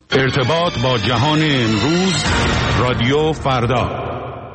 ارتباط با جهان امروز، رادیو فردا.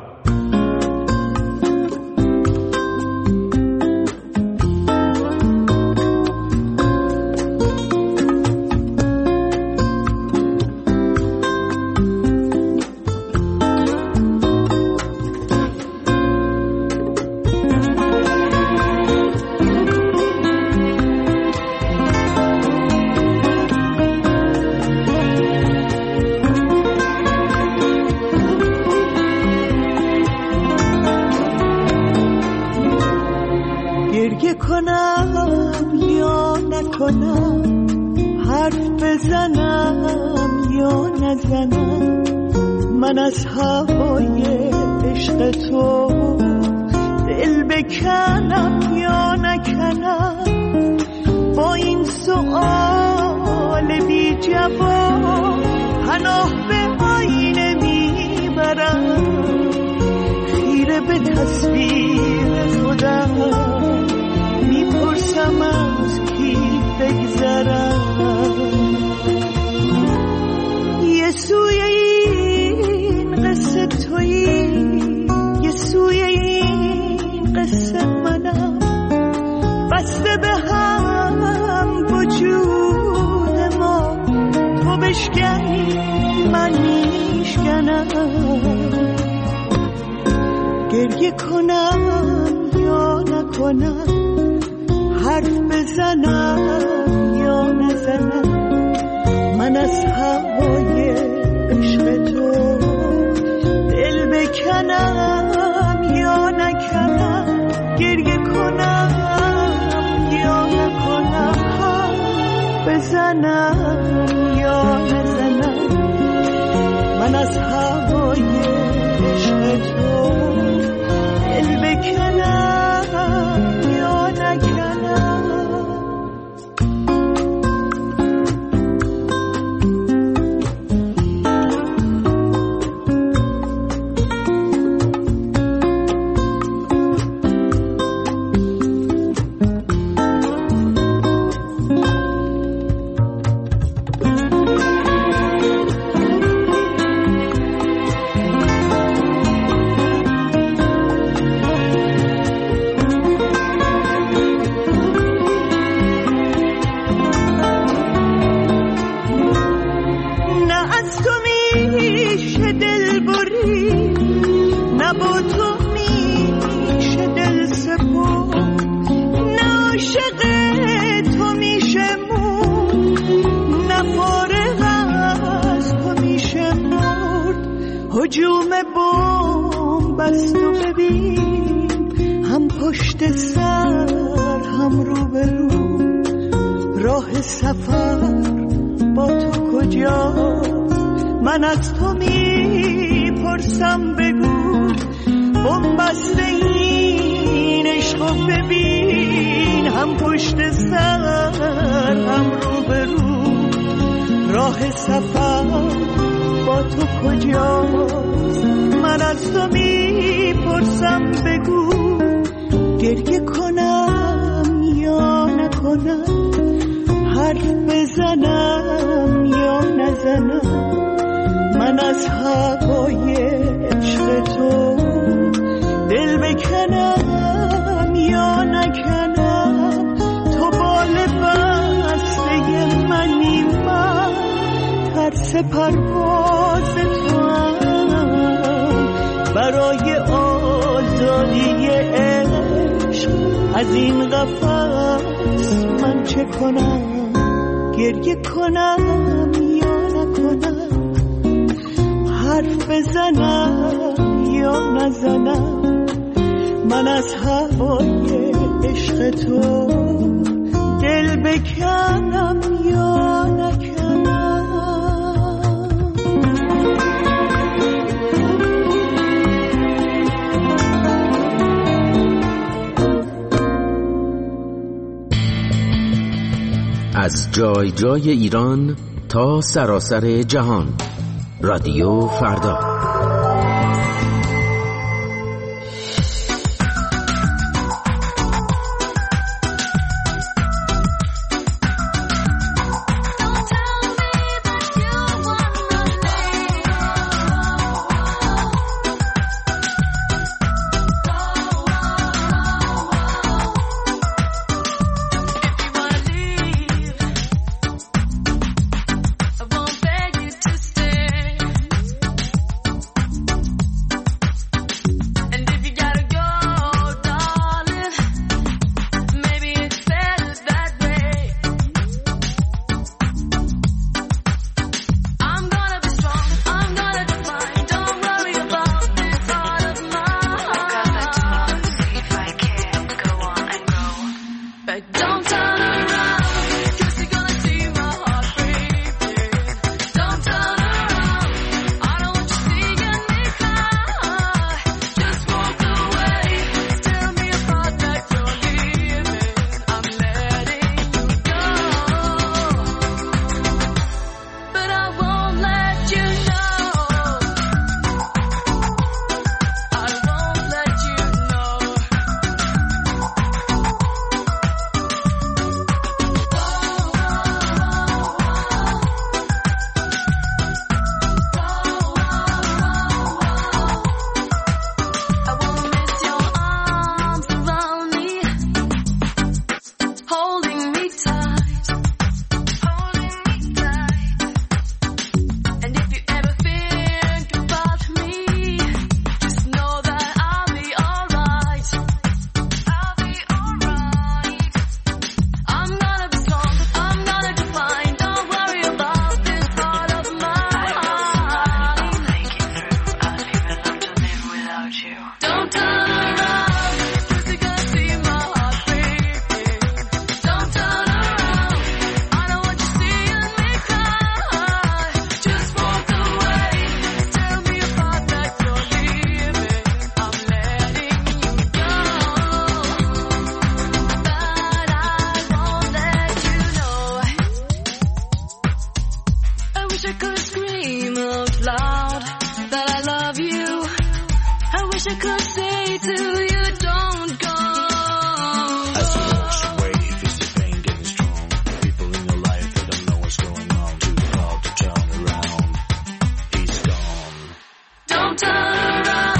من از هوای عشق تو دل بکنم یا نکنم، با این سؤال بی جواب پناه به آینه میبرم، خیره به تصویر خودم میپرسم از کی بگذرم. یه سوی این قصه تویی، یه سوی این قصه منم، بسته به هم وجود ما، تو بشکنی من میشکنم، گریه کنم یا نکنم، حرف بزنم یا نزنم، من از هوای عشق تو دل بکنم یا نکنم، گریه کنم یا نکنم، حرف بزنم یا نزنم، من از هوای عشق تو دل بکنم یا نکنم. هجوم بمب است و ببین، هم پشت سر هم رو به رو، راه سفر با تو کجاست؟ من از تو میپرسم بگو، بمب است این عشق و ببین، هم پشت سر هم رو به رو، راه سفر با تو کجاست؟ من از تو میپرسم بگو، گریه کنم یا نکنم، حرف بزنم یا نزنم، من از هوای عشق تو دل بکنم یا نکنم، تو بال بسته منی، من ترس پرواز تو هم، برای آزادی عشق از این قفس من چه کنم؟ گریه کنم یا نکنم، حرف بزنم یا نزنم، من از هوای عشق تو دل بکنم یا نکنم. از جای جای ایران تا سراسر جهان، رادیو فردا. wish I could scream out loud that I love you. I wish I could say to you, don't go. As you wash away, feels your pain getting strong. People in your life, they don't know what's going on. Too proud to turn around. He's gone. Don't turn around.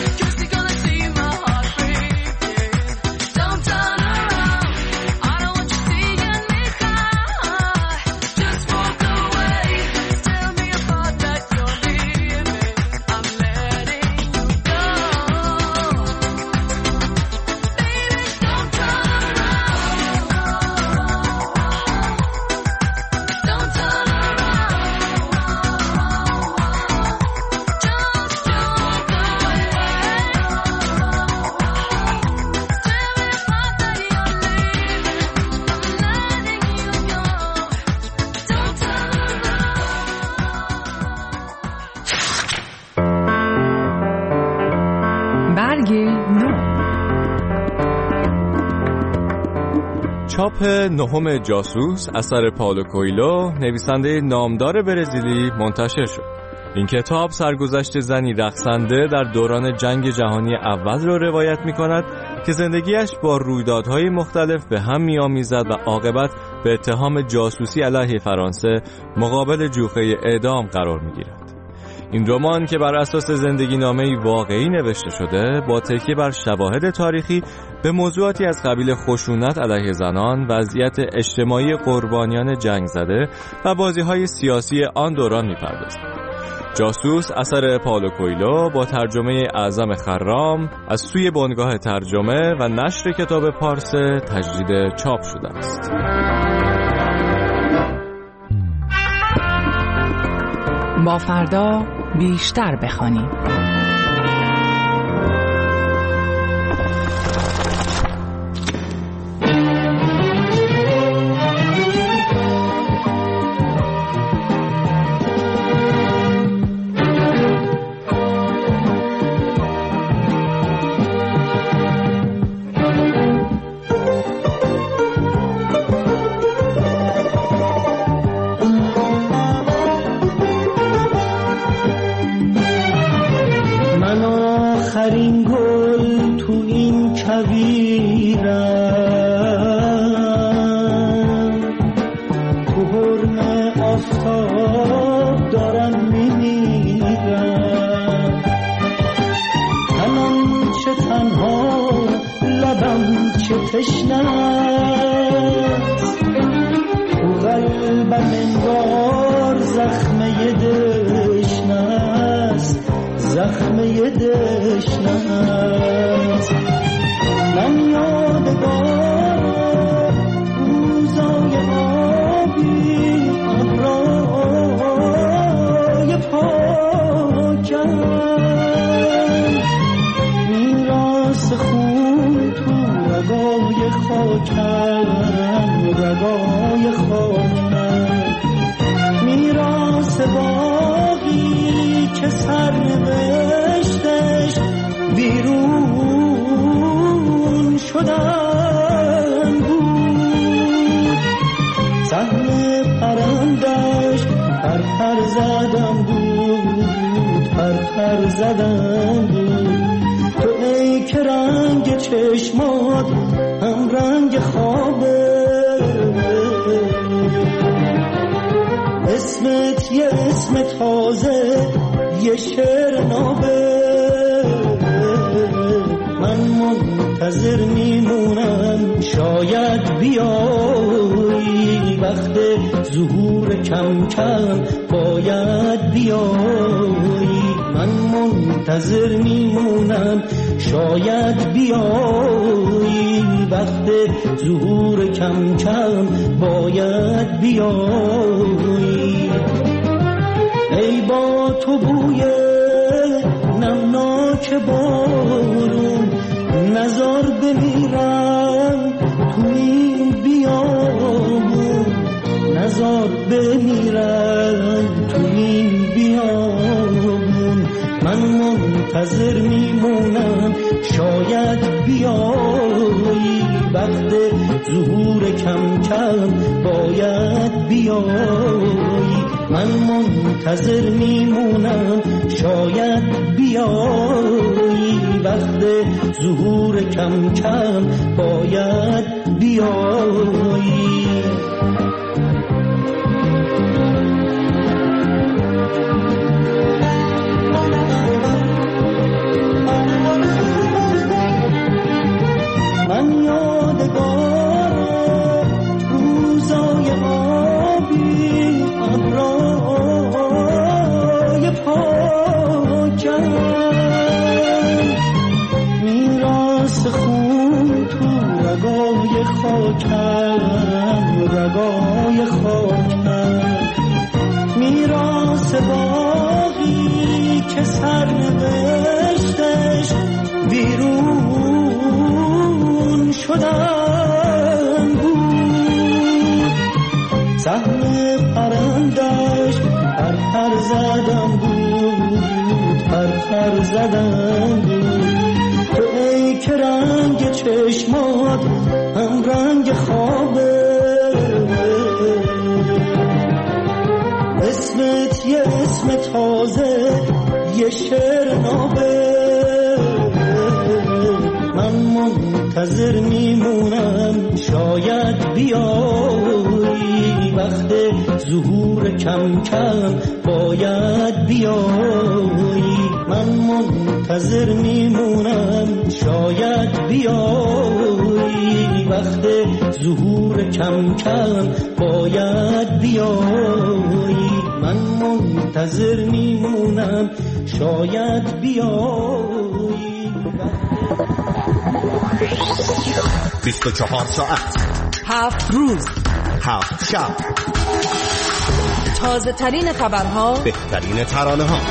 چاپ نهم جاسوس اثر پائولو کوئلو نویسنده نامدار برزیلی منتشر شد. این کتاب سرگذشت زنی رقصنده در دوران جنگ جهانی اول را روایت می کند که زندگیش با رویدادهای مختلف به هم می آمیزد و عاقبت به اتهام جاسوسی علیه فرانسه مقابل جوخه اعدام قرار می گیرد. این رمان که بر اساس زندگی نامه‌ای واقعی نوشته شده با تکیه بر شواهد تاریخی به موضوعاتی از قبیل خشونت علیه زنان، وضعیت اجتماعی قربانیان جنگ زده و بازی‌های سیاسی آن دوران می‌پردازد. جاسوس اثر پائولو کوئلو با ترجمه اعظم خرام از سوی بنگاه ترجمه و نشر کتاب پارسه تجدید چاپ شده است. با فردا بیشتر بخوانیم. آخرین گل تو این کویرم، تو حرم آفتاب دارم میمیرم. تنم چه تنها، لبم چه تشنه‌ست، تو قلبم انگار زخمه دشنه‌ست، زخمه دشنه‌ست. من یادگار روزای آبی، ابرای پاکم، میراث خون تو رگای خاکم، رگای خاکم، میراث باقی که سرنوشتش بیرون شدن بود. سهم پرندش پر زدن بود، پر زدن بود. تو ای که رنگ چشمات هم رنگ خوابه، اسمت یه اسم تازه، یه شعر نابه. من منتظر میمونم شاید بیایی، وقت ظهور کم کم باید بیایی. من منتظر میمونم شاید بیایی، وقت ظهور کم کم باید بیایی. ای با تو بوی نمناک بارون، نزار بمیرم تو این بیابون، نزار بمیرم تو این بیابون. من منتظر میمونم شاید بیایی، وقت ظهور کم کم باید بیایی. من منتظر میمونم شاید بیایی، وقت ظهور کم کم باید بیایی. من یادگارم روزای آبی، ابرای پاکم، میراث خون تو رگای خاکم، رگای خاکم، میراث باقی که سرنوشتش بیرون شدن بود، سهم پرندش پر زدن بود، پر زدن بود. تو ای که رنگ چشمات هم رنگ خوابه، اسمت یه اسم تازه، یه شعر نابه. من منتظر میمونم شاید بیایی، وقت ظهور کم کم باید بیایی. من منتظر میمونم شاید بیایی، وقت ظهور کم کم باید بیایی. من منتظر میمونم شاید بیایی. 24 ساعت 7 روز 7 شب، تازه ترین خبرها، بهترین ترانه ها.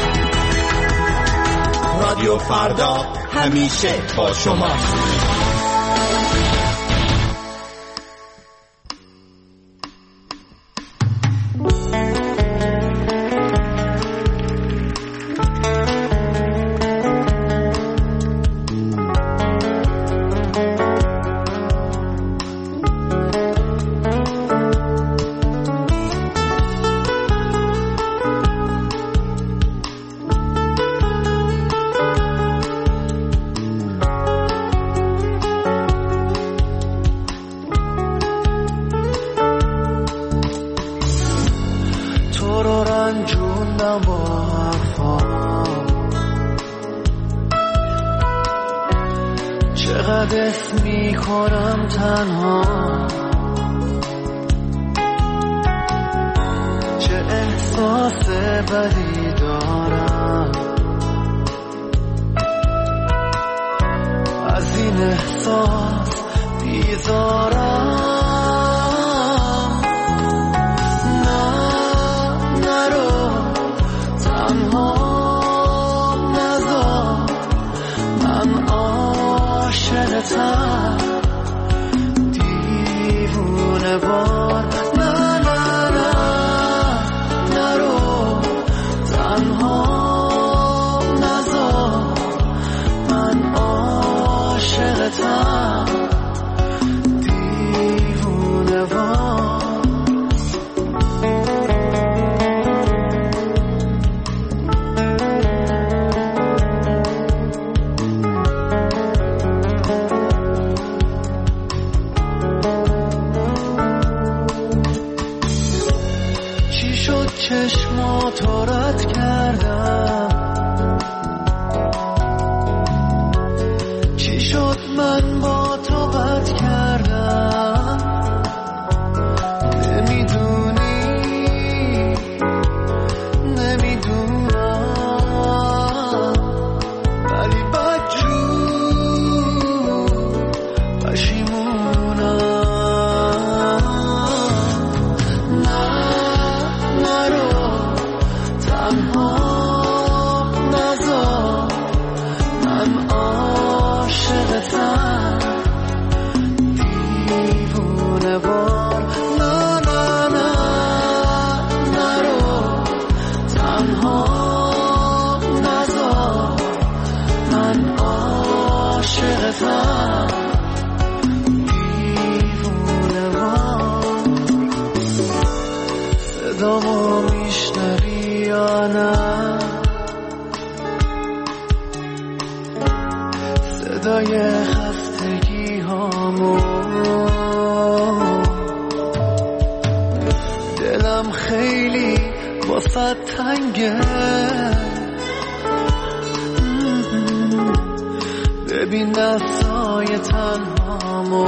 رادیو فردا همیشه با شما. صدامو میشنوی یا نه؟ صدای خستگی هامو، دلم خیلی واسه تنگه، ببین دستای تنهامو.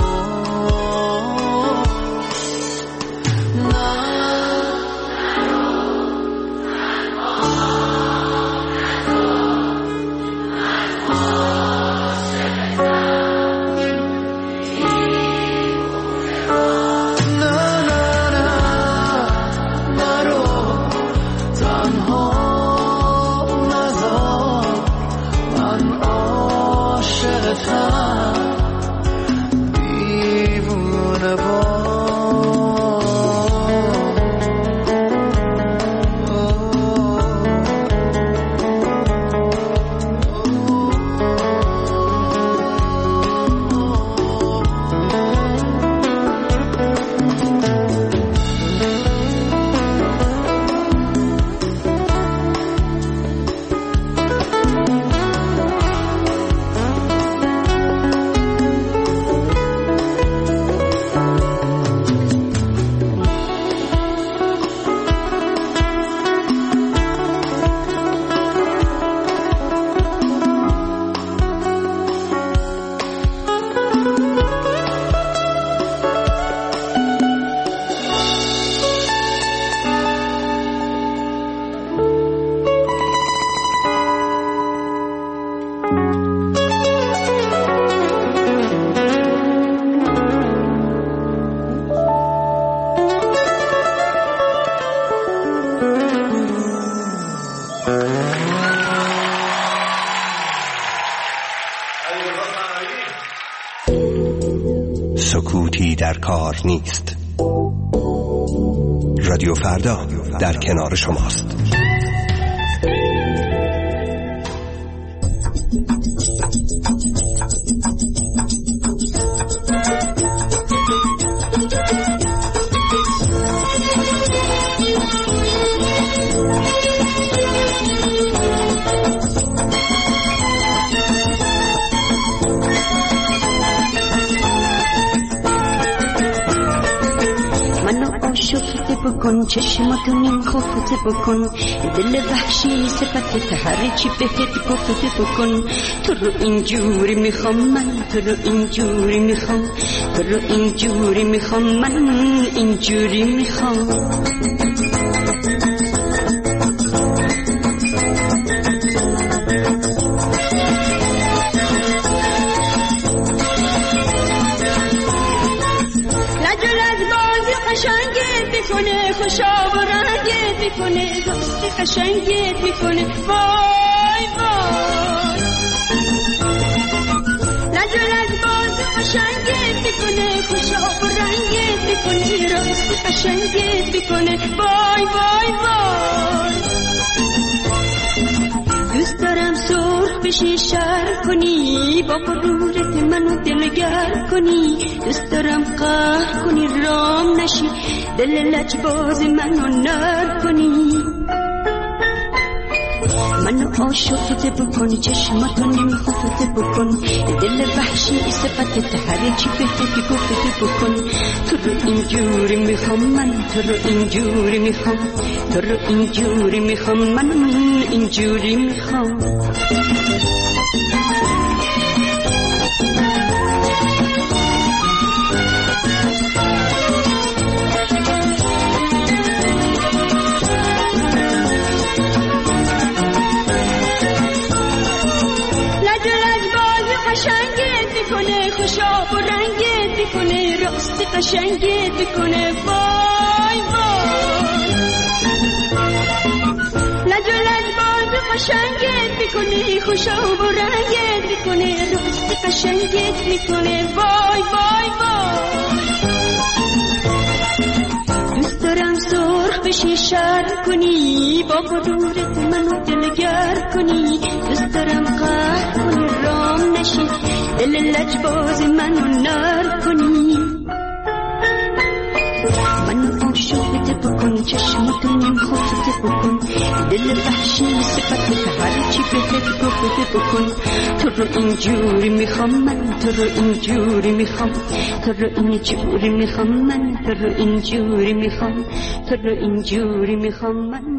سکوتی در کار نیست. رادیو فردا در کنار شماست. بکن چشماتو نیم خفته بکن، دل وحشی صفت هر چی بهت گفته بکن. تو رو اینجوری میخوام من، تو رو اینجوری میخوام، تو رو اینجوری میخوام من، اینجوری میخوام. خوشا و رنگت میکنه، دوستی قشنگت میکنه، وای وای. نجل از باز قشنگت میکنه، خوشا و رنگت میکنه، دوستی قشنگت میکنه، وای وای وای. دوست دارم سرخ بشی شر کنی، با غرورت منو دلگر کنی. دوست دارم قهر کنی رام نشی، دل لجباز منو نر کنی. منو عاشقت بکن، چشماتو نیم خفته بکن، دل وحشی صفت هر چی بهت گفته بکن. تو رو اینجوری میخوام من، تو رو اینجوری میخوام، تو رو اینجوری میخوام من، اینجوری میخوام. خوشا و رنگت میکنه، راستی قشنگت میکنه، وای وای. لجل از باز قشنگت میکنه، خوشا و رنگت میکنه، راستی قشنگت میکنه، وای وای وای. دوست دارم سرخ بشی شر کنی، با غرورت منو دلگر کنی. دوست دارم قهر کنی رام نشی، دل لجباز منو نر کنی. منو عاشق خفته بکن چشماتو نیم خفته بکن دل وحشی صفت هرچی بهت گفته بکن تو رو اینجوری میخوام من تو رو اینجوری میخوام تو رو اینجوری میخوام من تو رو اینجوری میخوام تو رو اینجوری میخوام من.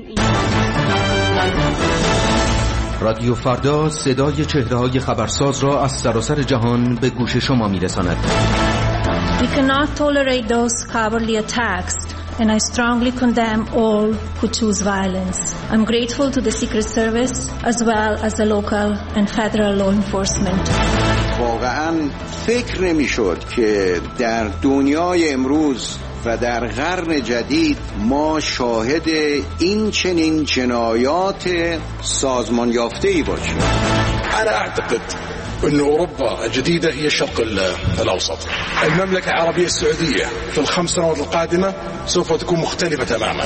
رادیو فردا صدای چهره‌های خبرساز را از سراسر جهان به گوش شما می‌رساند. We cannot tolerate those cowardly attacks and I strongly condemn all who choose violence. I'm grateful to the Secret Service as well as the local and federal law enforcement. واقعاً فکر نمی‌شد که در دنیای امروز و در قرن جدید ما شاهد این چنین جنایات سازمان یافته‌ای باشیم. أنا أعتقد أن أوروبا الجديدة هي الشرق الأوسط. المملكة العربية السعودية في ال5 سنوات القادمة سوف تكون مختلفة تماماً.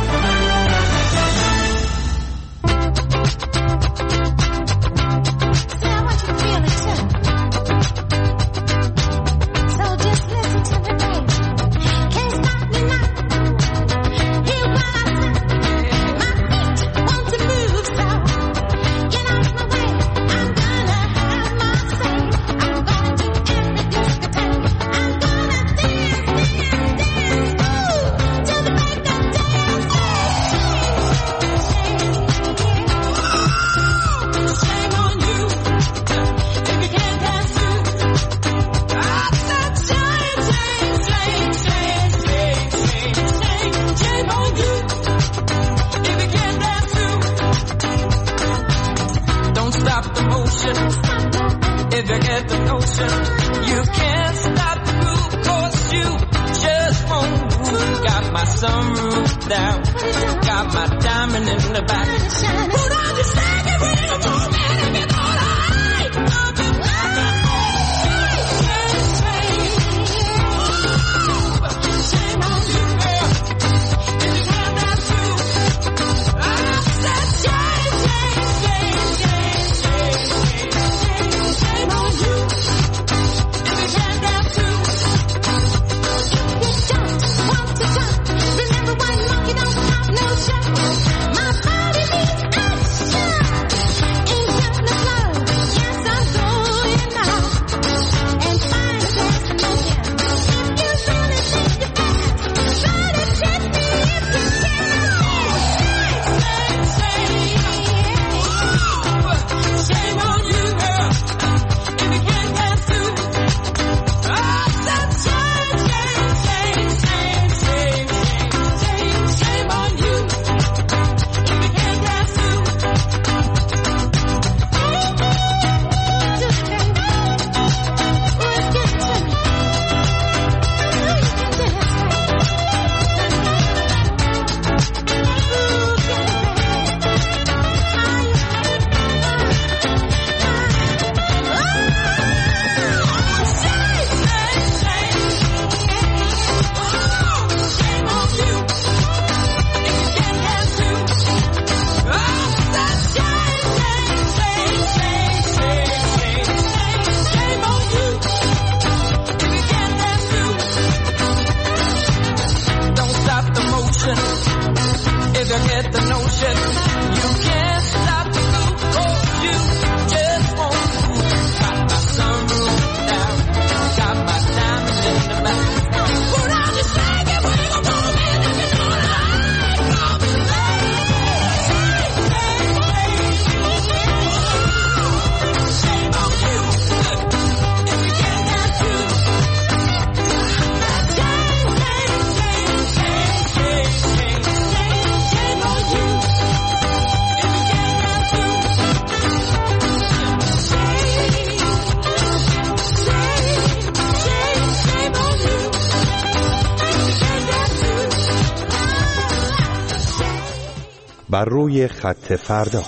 بر روی خط فردا.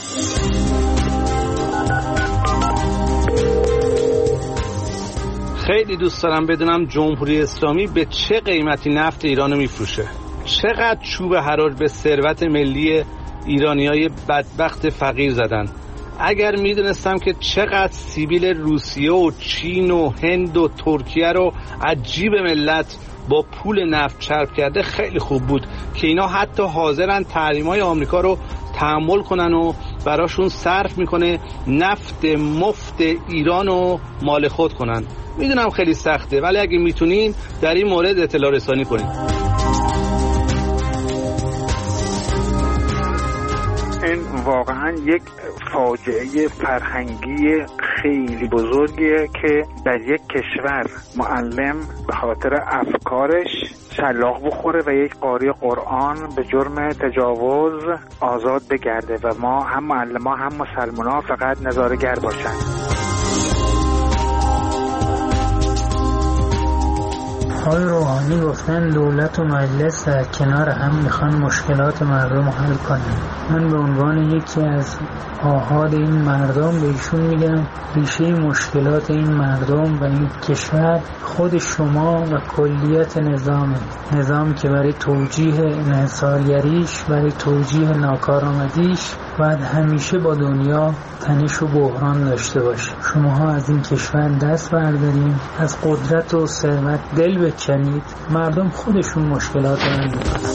خیلی دوست دارم بدونم جمهوری اسلامی به چه قیمتی نفت ایرانو میفروشه. چقدر چوب حرار به ثروت ملی ایرانیای بدبخت فقیر زدن. اگر میدونستم که چقدر سیبیل روسیه و چین و هند و ترکیه رو از جیب ملت با پول نفت چرب کرده خیلی خوب بود که اینا حتی حاضرن تحریم‌های آمریکا رو تحمل کنن و براشون صرف میکنه نفت مفت ایران رو مال خود کنن. میدونم خیلی سخته، ولی اگه میتونین در این مورد اطلاع رسانی کنین. این واقعا یک فاجعه فرهنگی خیلی بزرگیه که در یک کشور معلم به خاطر افکارش شلاق بخوره و یک قاری قرآن به جرم تجاوز آزاد بگرده و ما هم معلم‌ها هم مسلمان‌ها فقط نظاره‌گر باشن. آقای روحانی گفتن دولت و مجلس در کنار هم میخوان مشکلات مردم رو حل کنن. من به عنوان یکی از آحاد این مردم به ایشون میگم ریشه مشکلات این مردم و این کشور خود شما و کلیت نظام که برای توجیه انحصارگریش، برای توجیه ناکارآمدیش باید همیشه با دنیا تنش و بحران داشته باشه. شماها از این کشور دست بردارین، از قدرت و ثروت دل بکنید، مردم خودشون مشکلات رو حل میکنن.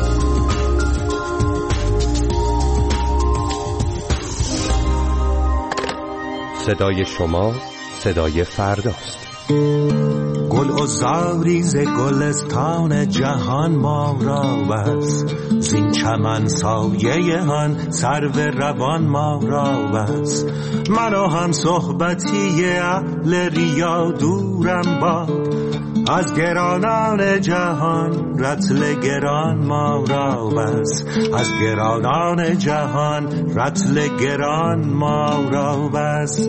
صدای شما صدای فرداست. گل و زاریز گلستان جهان ما را بس، زین چمن سایه هن سرو روان ما را بس. من و هم صحبتی اهل ریا دورم باد، از گرانان جهان رطل گران ما را بس. از گرانان جهان رطل گران ما را بس.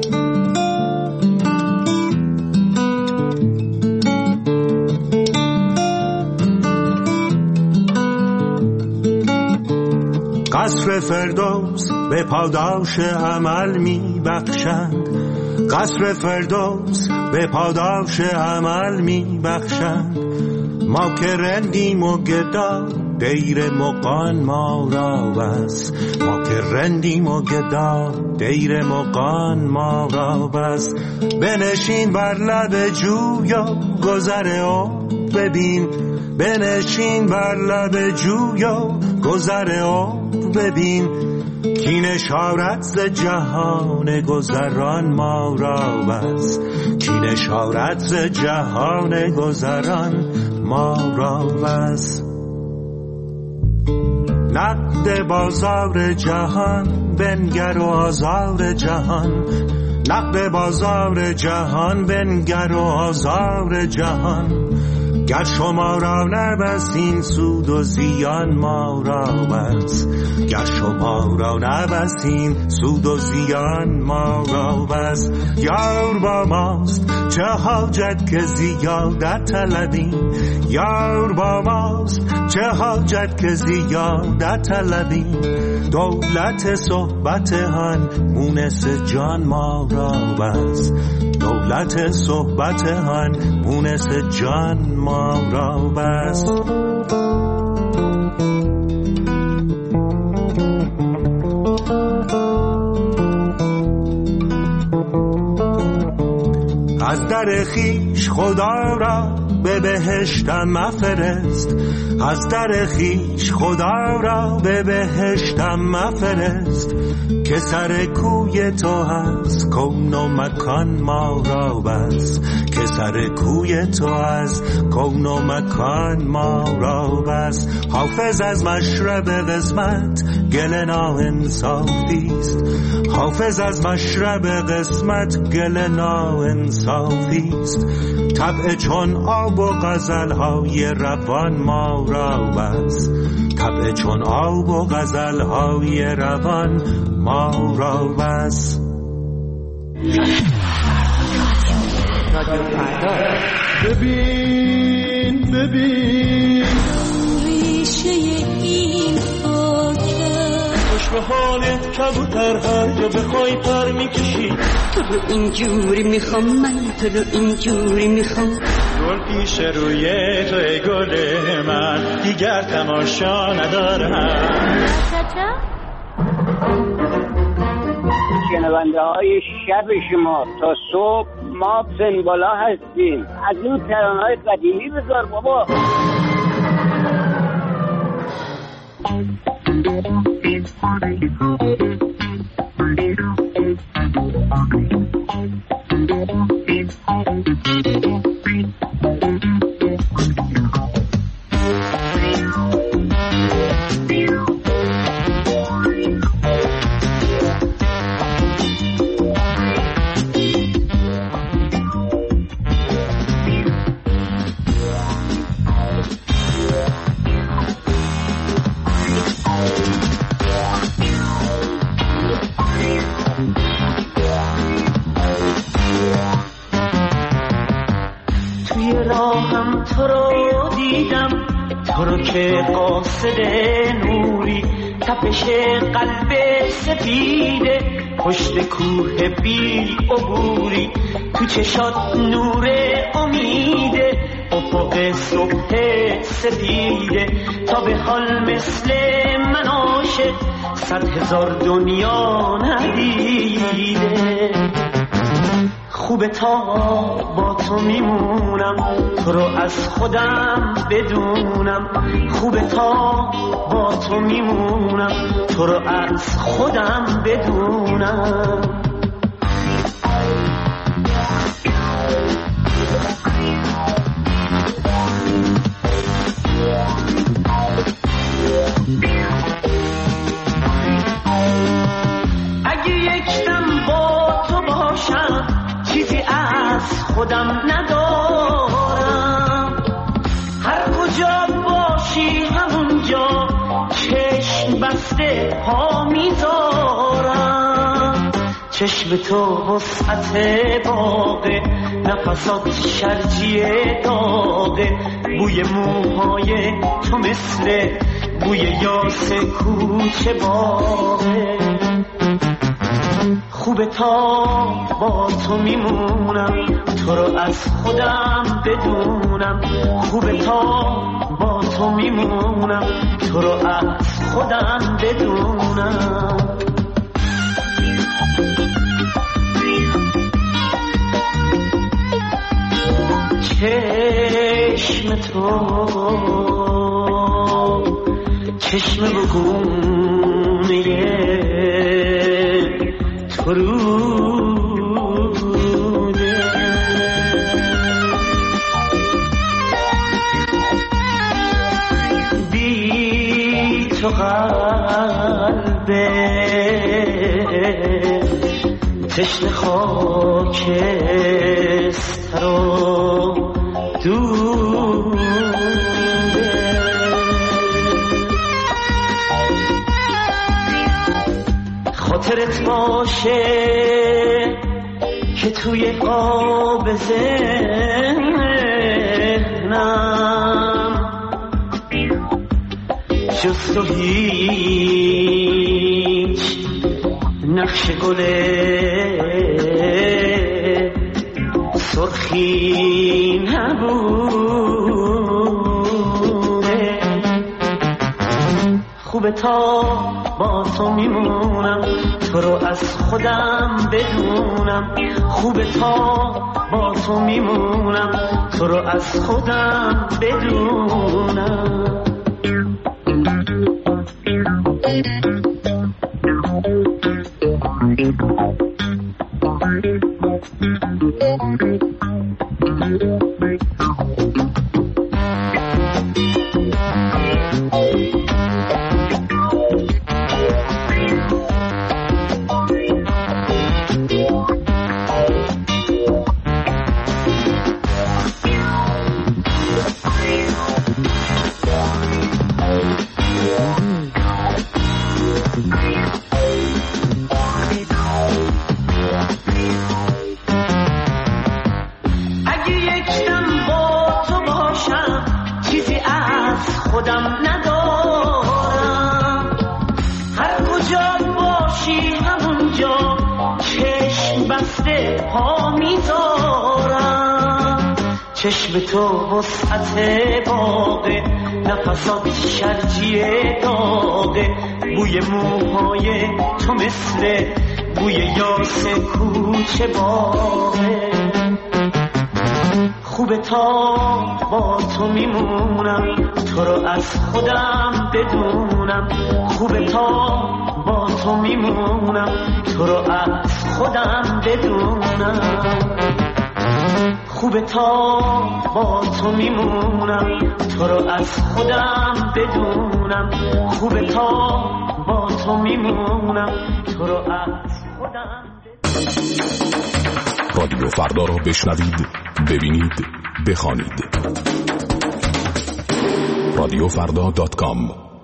قصر فردوس به پاداش عمل می بخشند، قصر فردوس به پاداش عمل می بخشند. ما که رندیم و گدا دیر مقان ما را بس. ما که رندیم و گدا دیر مقان ما را بس. بنشین بر لب جویا گذر او ببین، بنشین بر لب جویا گذر او ببین. کین اشارت ز جهان گذران ما را بس. کین اشارت ز جهان گذران ما را بس. نقد بازار جهان بنگر و آزار جهان، نقد بازار جهان بنگر و آزار جهان. گر شما را نبسین سود و زیان ما را بس. گر شما را نبسین سود و زیان ما را بس. یار با ماست چه حاجت که زیادت طلبیم، یار با ماست چه حاجت که زیادت طلبیم. دولت صحبت هن مونس جان ما را بس. دولت صحبت هن مونس جان ما را بس. از در خویش خدا را به بهشتم مفرست، از در خویش خدا را به بهشتم مفرست. که سر کوی تو هست کون و مکان ما را بس. که سر کوی تو هست کون و مکان ما را بس. حافظ از مشرب قسمت گل ناانصافیست، حافظ از مشرب قسمت گل ناانصافیست. طبع چون آب و غزل‌های روان ما را بس. طبع چون آب و غزل‌های روان ما را بس. ببین ببین ریشه این خاکه، خوش به حالت کبوتر هر جا بخوای پر میکشی. تو رو اینجوری میخوام، من تو رو اینجوری میخوام. گل پیش روی توی گل من، دیگر تماشا ندارم. شنونده های شب شما تا صبح ما سنبالا هستیم. از این ترانه‌های قدیمی بذار بابا. تو رو دیدم، تو رو که قاصد نوری، تپش قلب سپیده پشت کوه بی عبوری، تو چشات نور امیده افق صبح سپیده، تا به حال مثل من عاشق 100,000 دنیا ندیده. خوبه تا با تو میمونم، تو رو از خودم بدونم. خوبه تا با تو میمونم، تو رو از خودم بدونم. اگه یک دم با تو باشم چیزی از خودم ندارم، هر کجا باشی همونجا چشم بسته پا میذارم. چشم تو وسعت باغه، نفسات شرجی داغه، بوی موهای تو مثل بوی یاس کوچه باغه. خوبه تا با تو میمونم، تو رو از خودم بدونم. خوبه تا با تو میمونم، تو رو از خودم بدونم. چشم تو چشم بگونه فروده، بی تو قلبه تشنه خاکستر و دوده. خاطرت باشه که توی قاب ذهنم جز تو هیچ نقش گل سرخی نبوده. خوبه تا با تو میمونم، تو رو از خودم بدونم. خوبه تا با تو میمونم، تو رو از خودم بدونم. چشم تو وسعت باغه، نفسات شرجی داغه، بوی موهای تو مثل بوی یاس کوچه باغه خوبه تا با تو میمونم تو رو از خودم بدونم خوبه تا با تو میمونم تو رو از خودم بدونم خوبه تا با تو میمونم تو رو از خودم بدونم خوبه تا با تو میمونم تو رو از خودم رادیو فردا را بشنوید، ببینید، بخوانید. radiofrda.com.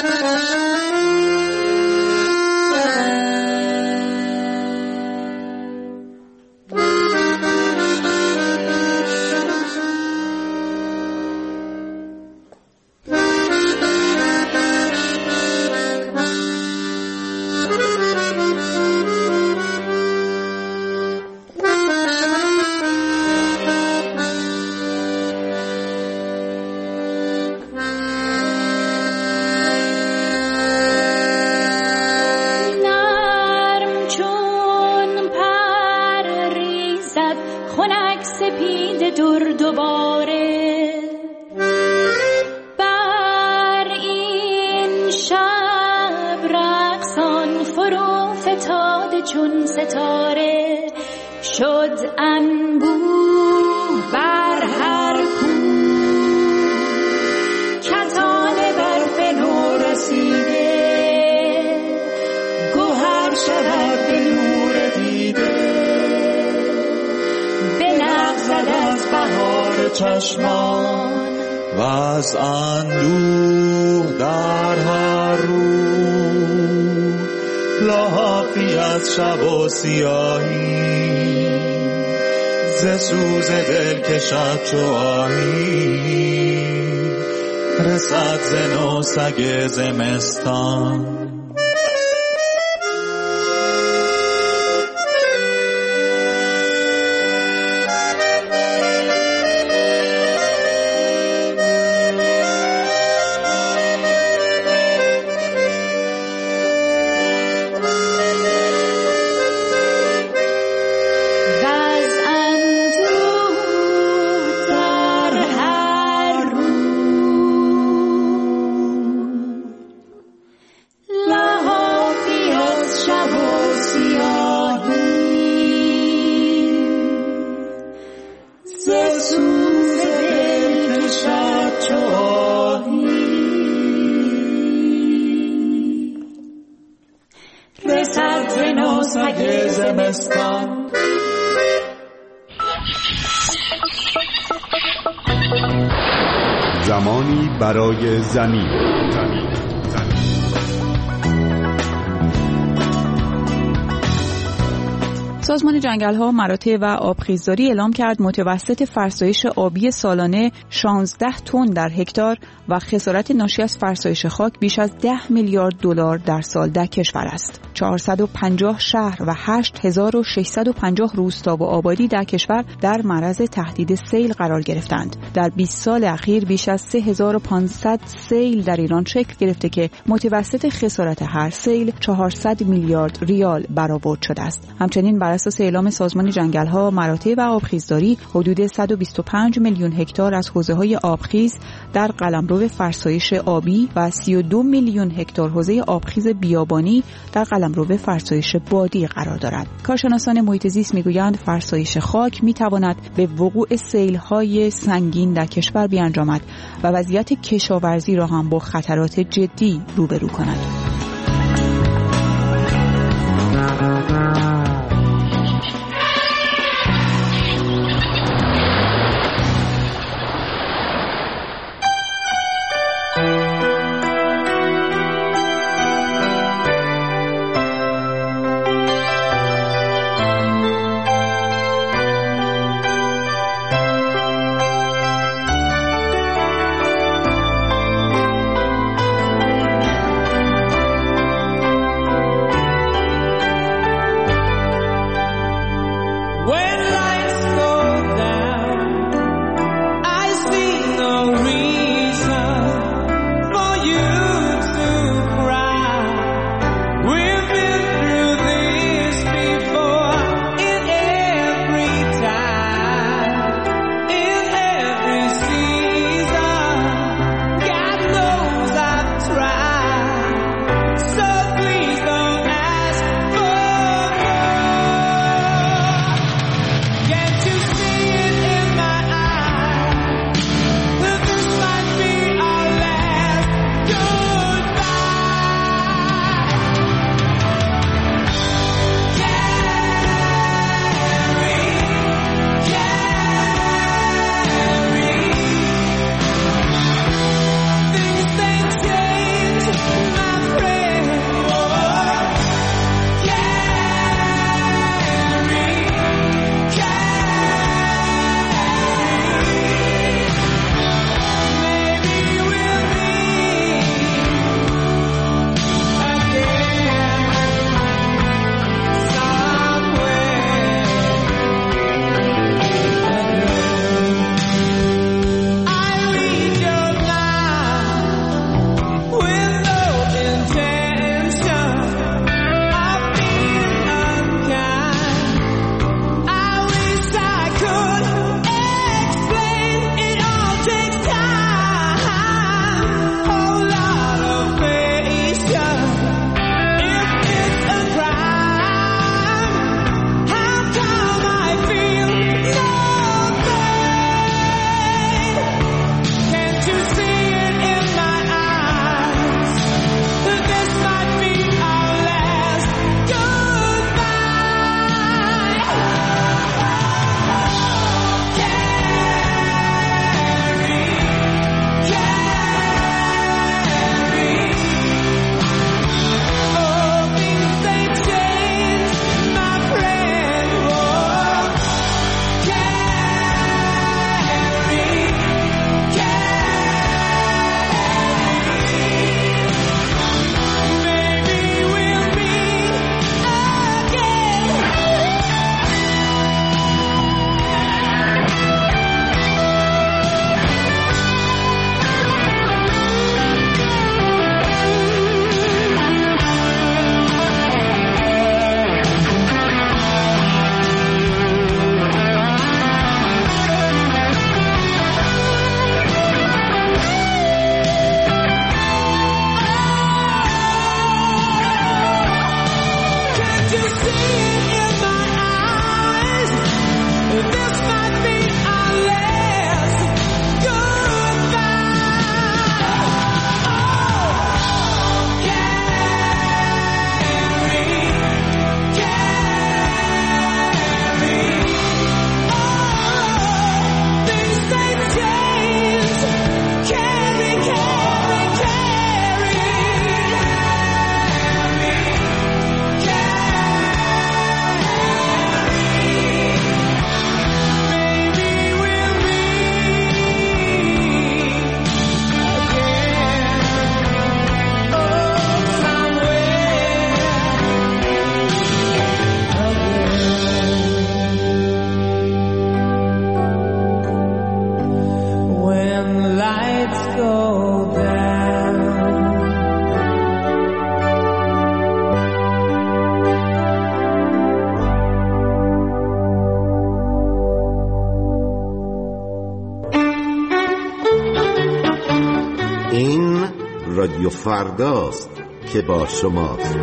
چون ستاره شد انبوه بر هر کو کتان برف نور رسیده گوهر شود به نور دیده بلغزد از بهار چشمان و از اندوه در هر رو لحافی از شب و سیاهی ز سوز دل کشد چو آهی رسد ز نو سگ زمستان زمانی برای زمین. سازمان جنگل‌ها، مراتع و آبخیزداری اعلام کرد متوسط فرسایش آبی سالانه 16 تن در هکتار و خسارت ناشی از فرسایش خاک بیش از 10 میلیارد دلار در سال در کشور است. 450 شهر و 8650 روستا و آبادی در کشور در معرض تهدید سیل قرار گرفتند. در 20 سال اخیر بیش از 3500 سیل در ایران شکل گرفته که متوسط خسارت هر سیل 400 میلیارد ریال برآورد شده است. همچنین بر اساس اعلام سازمان جنگل‌ها، مراتع و آبخیزداری حدود 125 میلیون هکتار از حوزه‌های آبخیز در قلمرو فرسایش آبی و 32 میلیون هکتار حوزه آبخیز بیابانی در قلمرو فرسایش بادی قرار دارد. کارشناسان محیط زیست میگویند فرسایش خاک میتواند به وقوع سیل‌های سنگین در کشور بیانجامد و وضعیت کشاورزی را هم با خطرات جدی روبرو کند. فرداست که با شماست.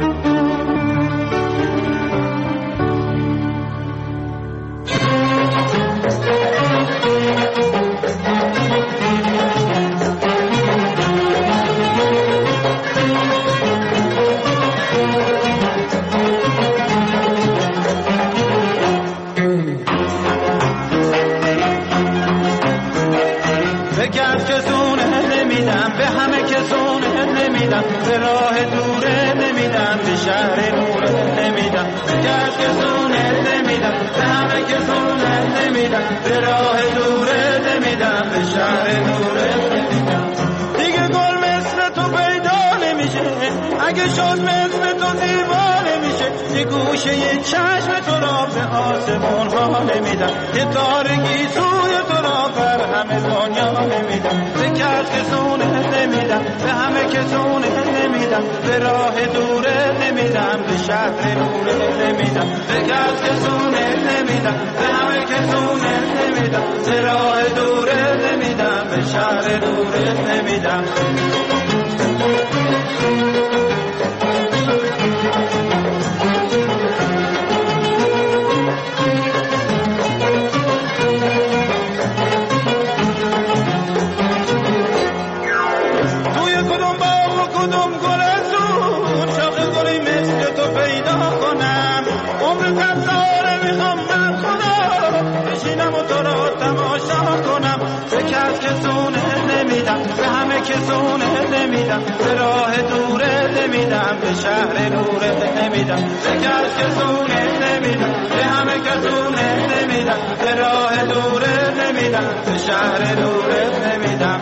به راه دوره نمیدم، به شهر نوره نمیدم، به کشکزونه نمیدم، به همه کسونه نمیدم، به راه دوره نمیدم، به شهر نوره نمیدم. دیگه گل مثل تو پیدا نمیشه، اگه شد مثل تو دیوانه میشه. یه گوشه یه چشم تو را به آسمون ها نمیدم، یه تارگی سوی تو را بر همه دنیا نمیدم، به کشکزونه نمیدم، به همه کسونه نمیدم، به راه دوره نمیدم، به شهر نوره نمیدم، به کسکزونه نمیدم، به همه کسونه نمیدم، به راه دوره نمیدم، به شهر نوره نمیدم. به همه کسونه نمیدم، به راه دوره نمیدم، به شهر نوره نمیدم، به کسونه نمیدم، به همه کسونه نمیدم، به راه دوره نمیدم، به شهر نوره نمیدم.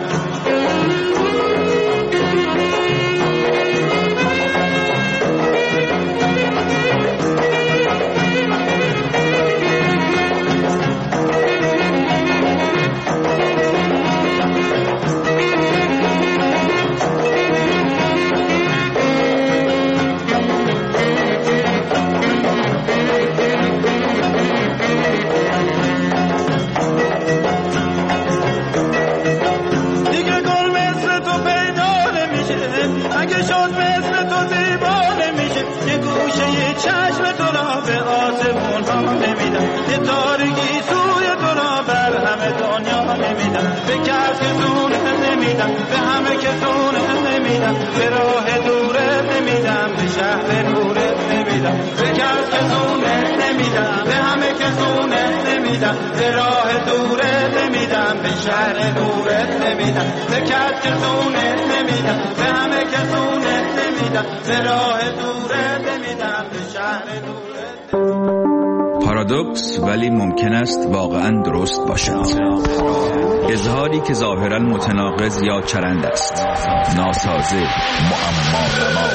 به همه کسونه نمیدم، به راه دوره نمیدم، به شهر نوره نمیدم، به کسونه نمیدم، به همه کسونه نمیدم، به راه دوره نمیدم، به شهر نوره نمیدم، به کسونه نمیدم، به همه کسونه نمیدم، به راه دوره نمیدم، به شهر نوره. پارادوکس ولی ممکن است واقعا درست باشد. اظهاری که ظاهرا متناقض یا چرند است، ناسازه، معما.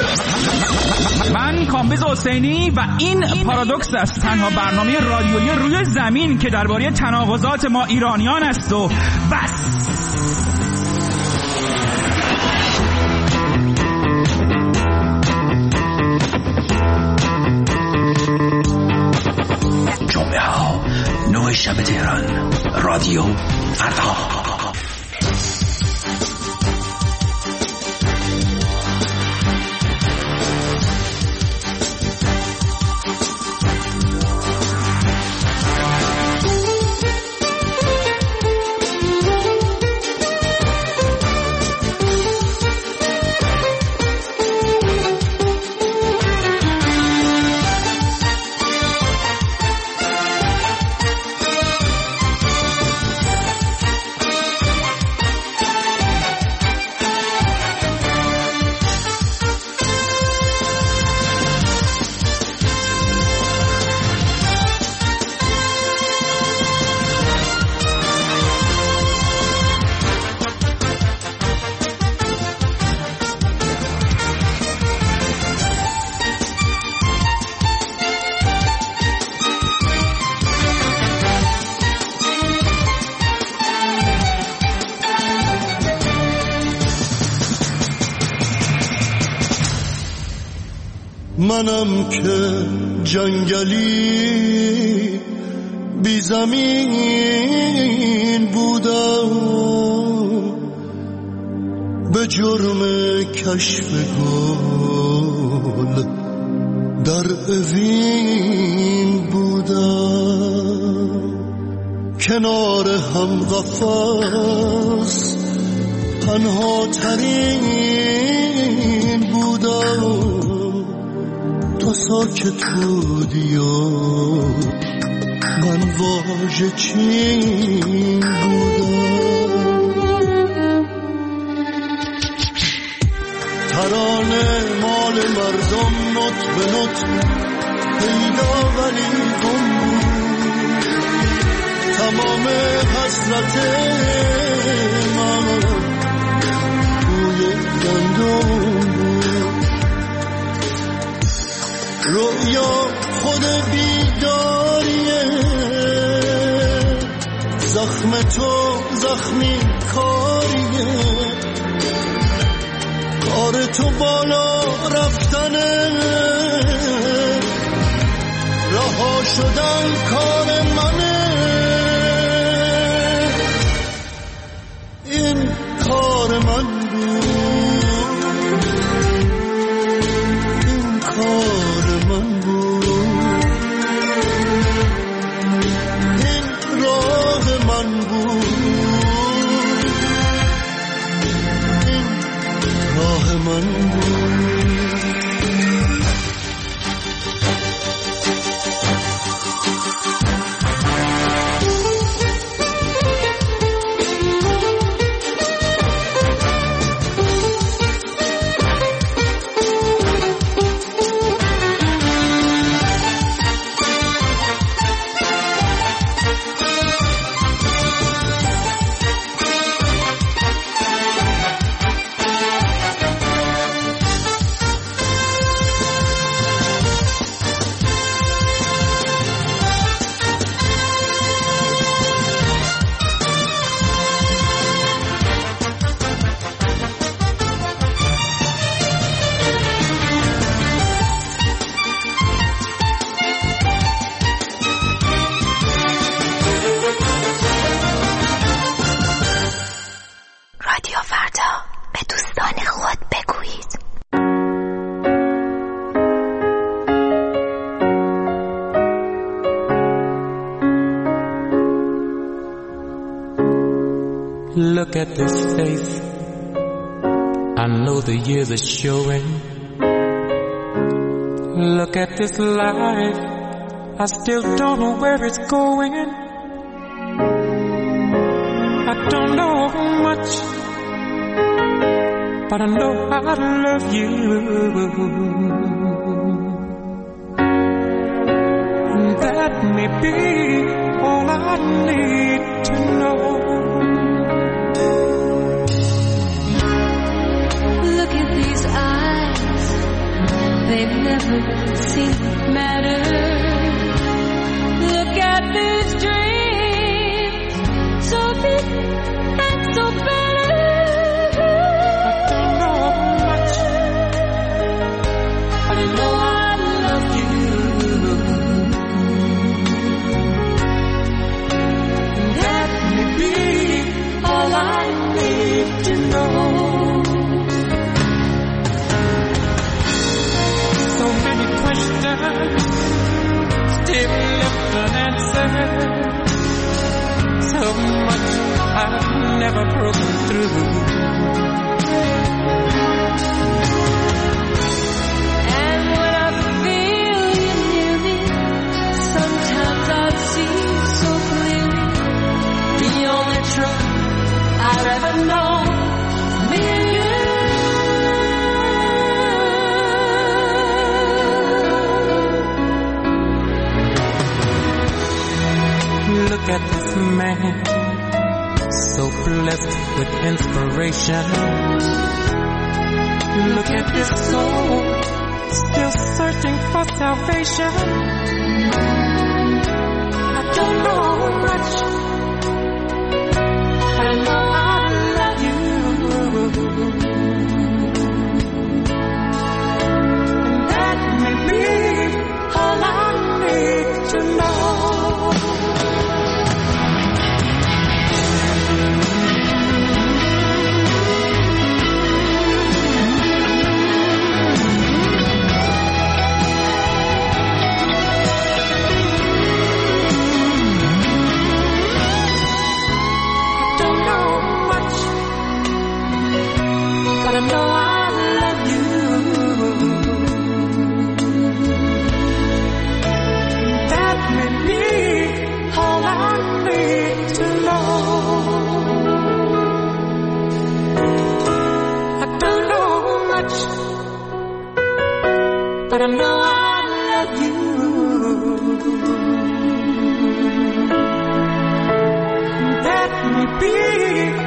من کامبیز حسینی و این پارادوکس است، تنها برنامه رادیویی روی زمین که درباره تناقضات ما ایرانیان است و بس. جمعه ها 9 شب تهران، رادیو فردا. منم که جنگلی بی زمین بودم، به جرم کشف گل در اوین بودم، کنار هم قفس تنها ترین بودم. تو ساکت بودی و من واژه چین بودم. ترانه مال مردم نوت به نوت پیدا ولی گم بود. تمام حسرت من بوی گندم بود. رویا خود بیداریه، زخم تو زخمی کاریه، کار تو بالا رفتنه، رها شدن کار منه. این کار من بود، این کار من بود، این راه من بود، این راه من بود. Look at this face, I know the years are showing. Look at this life, I still don't know where it's going. I don't know much, but I know I love you. And that may be all I need to know. Look at these eyes, they've never seen matter. Look at these dreams, so big and so better. I don't know much, but I know I love you. And that may be all I need to know. Still left unanswered. So much I've never broken through. And when I feel you near me, sometimes I see so clearly the only truth I've ever known, me and you. Look at this man, so blessed with inspiration. Look at this soul, still searching for salvation. I don't know much, I know I love you. And that may be all I need to know. but I know I love you. That may be